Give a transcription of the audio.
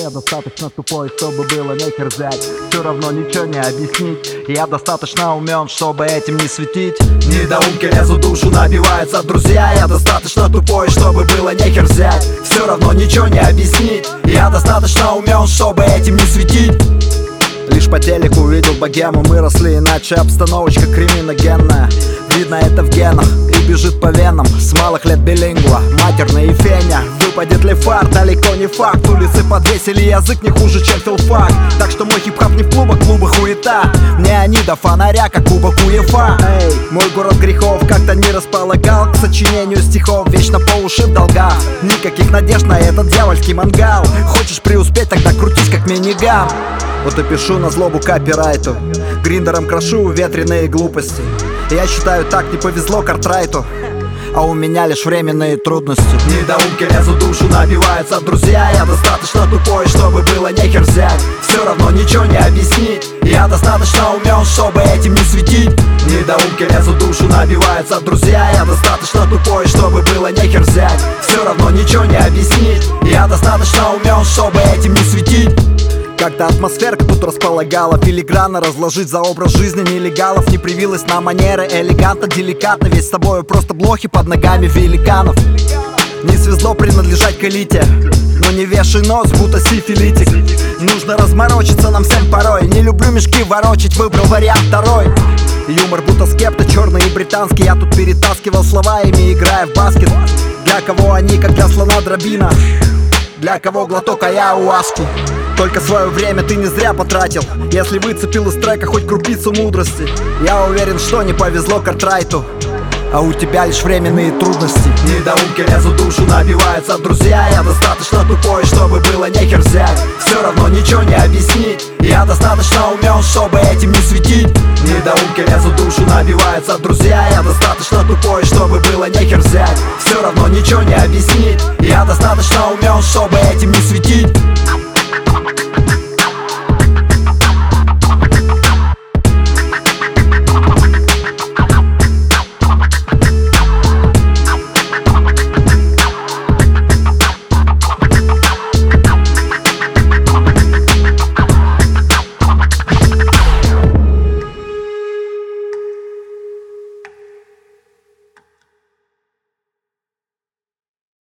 я достаточно тупой, чтобы было нехер взять. Все равно ничего не объяснить. Я достаточно умен, чтобы этим не светить. Недоумки лезут в душу, набиваются друзья. Я достаточно тупой, чтобы было нехер взять. Все равно ничего не объяснить. Я достаточно умен, чтобы этим не светить. Лишь по телеку увидел богему, мы росли иначе, обстановочка криминогенная. Видно это в генах и бежит по венам. С малых лет билингва, матерная и феня. Выпадет ли фар, далеко не факт. Улицы подвесили язык не хуже, чем филфак. Так что мой хип-хап не в клубах, клубах хуета. Мне они до фонаря, как кубок УЕФА. Эй, мой город грехов как-то не располагал к сочинению стихов, вечно по уши в долгах. Никаких надежд на этот дьявольский мангал. Хочешь преуспеть, тогда крутись как миниган. Вот и пишу на злобу копирайту, гриндером крошу ветреные глупости. Я считаю, так не повезло Картрайту, а у меня лишь временные трудности. Недоумки лезут в душу, набиваются друзья. Я достаточно тупой, чтобы было нехер взять. Все равно ничего не объяснить. Я достаточно умен, чтобы этим не светить. Недоумки лезут в душу, набиваются друзья. Я достаточно тупой, чтобы было нехер взять. Все равно ничего не объяснить. Я достаточно умен, чтобы этим не светить. Когда атмосферка тут располагала филигранно разложить за образ жизни нелегалов. Не привилась на манеры элегантно, деликатно. Ведь с тобою просто блохи под ногами великанов. Не свезло принадлежать к элите, но не вешай нос, будто сифилитик. Нужно разморочиться нам всем порой. Не люблю мешки ворочать, выбрал вариант второй. Юмор будто скепта, черный и британский. Я тут перетаскивал слова, ими играя в баскет. Для кого они, как для слона дробина, для кого глоток аяуаски. Только свое время ты не зря потратил, если выцепил из трека хоть крупицу мудрости. Я уверен, что не повезло Картрайту, а у тебя лишь временные трудности. Недоумки лезут в душу, набиваются друзья. Я достаточно тупой, чтобы было нехер взять. Все равно ничего не объяснить. Я достаточно умен, чтобы этим не светить. Недоумки лезут в душу, набиваются друзья. Я достаточно тупой, чтобы было нехер взять. Все равно ничего не объяснить. Я достаточно умен, чтобы этим не светить.